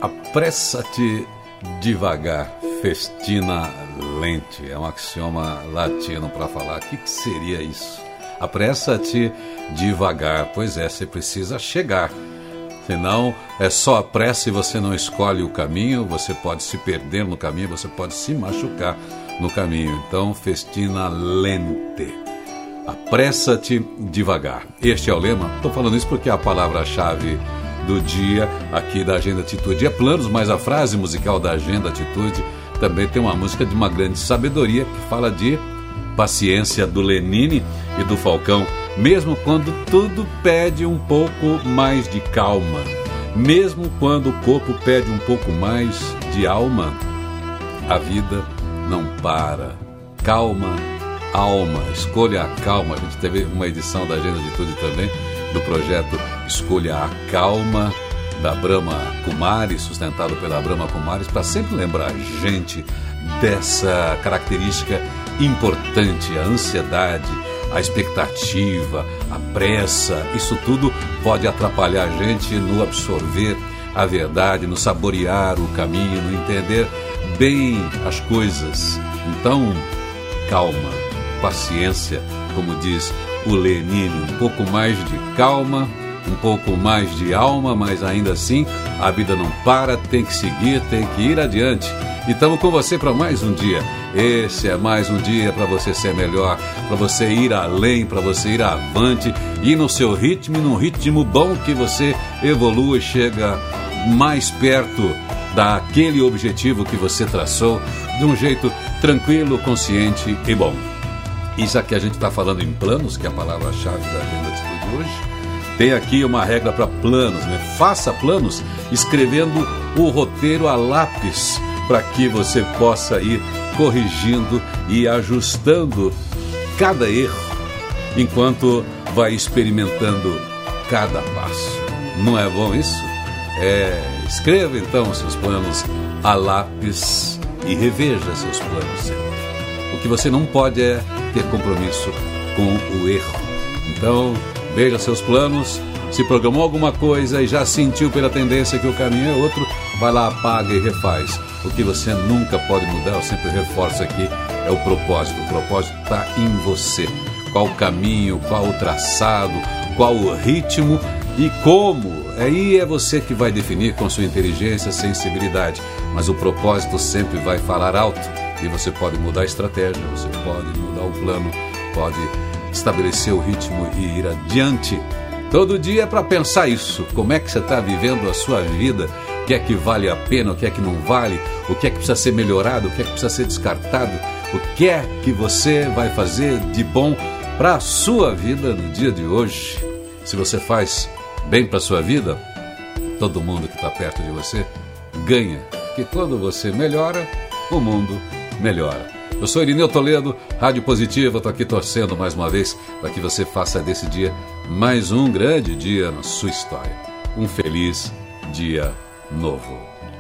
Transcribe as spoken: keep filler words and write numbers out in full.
Apressa-te devagar, festina lente. É um axioma latino para falar. O que, que seria isso? Apressa-te devagar. Pois é, você precisa chegar. Senão é só a pressa e você não escolhe o caminho. Você pode se perder no caminho, você pode se machucar no caminho. Então, festina lente. Apressa-te devagar. Este é o lema. Estou falando isso porque a palavra-chave do dia aqui da Agenda Atitude é planos, mas a frase musical da Agenda Atitude também tem uma música de uma grande sabedoria que fala de paciência, do Lenine e do Falcão. Mesmo quando tudo pede um pouco mais de calma, mesmo quando o corpo pede um pouco mais de alma, a vida não para. Calma, alma, escolha a calma. A gente teve uma edição da Agenda Atitude também do projeto Escolha a Calma, da Brahma Kumaris, sustentado pela Brahma Kumaris, para sempre lembrar a gente dessa característica importante, a ansiedade, a expectativa, a pressa. Isso tudo pode atrapalhar a gente no absorver a verdade, no saborear o caminho, no entender bem as coisas. Então, calma, paciência, como diz o Lenine, um pouco mais de calma, um pouco mais de alma, mas ainda assim a vida não para, tem que seguir, tem que ir adiante. E estamos com você para mais um dia. Esse é mais um dia para você ser melhor, para você ir além, para você ir avante, ir no seu ritmo, num ritmo bom que você evolua e chega mais perto daquele objetivo que você traçou, de um jeito tranquilo, consciente e bom. E já que a gente está falando em planos, que é a palavra-chave da Agenda Atitude hoje, tem aqui uma regra para planos, né? Faça planos escrevendo o roteiro a lápis, para que você possa ir corrigindo e ajustando cada erro, enquanto vai experimentando cada passo. Não é bom isso? É, escreva então seus planos a lápis e reveja seus planos sempre. O que você não pode é ter compromisso com o erro. Então, veja seus planos. Se programou alguma coisa e já sentiu pela tendência que o caminho é outro, vai lá, apaga e refaz. O que você nunca pode mudar, eu sempre reforço aqui, é o propósito. O propósito está em você. Qual o caminho, qual o traçado, qual o ritmo e como. Aí é você que vai definir com sua inteligência, sensibilidade. Mas o propósito sempre vai falar alto. E você pode mudar a estratégia, você pode mudar o plano, pode estabelecer o ritmo e ir adiante. Todo dia é para pensar isso. Como é que você está vivendo a sua vida? O que é que vale a pena, o que é que não vale? O que é que precisa ser melhorado, o que é que precisa ser descartado? O que é que você vai fazer de bom para a sua vida no dia de hoje? Se você faz bem para a sua vida, todo mundo que está perto de você ganha. Porque quando você melhora, o mundo melhora. Eu sou Irineu Toledo, Rádio Positiva, estou aqui torcendo mais uma vez para que você faça desse dia mais um grande dia na sua história. Um feliz dia novo.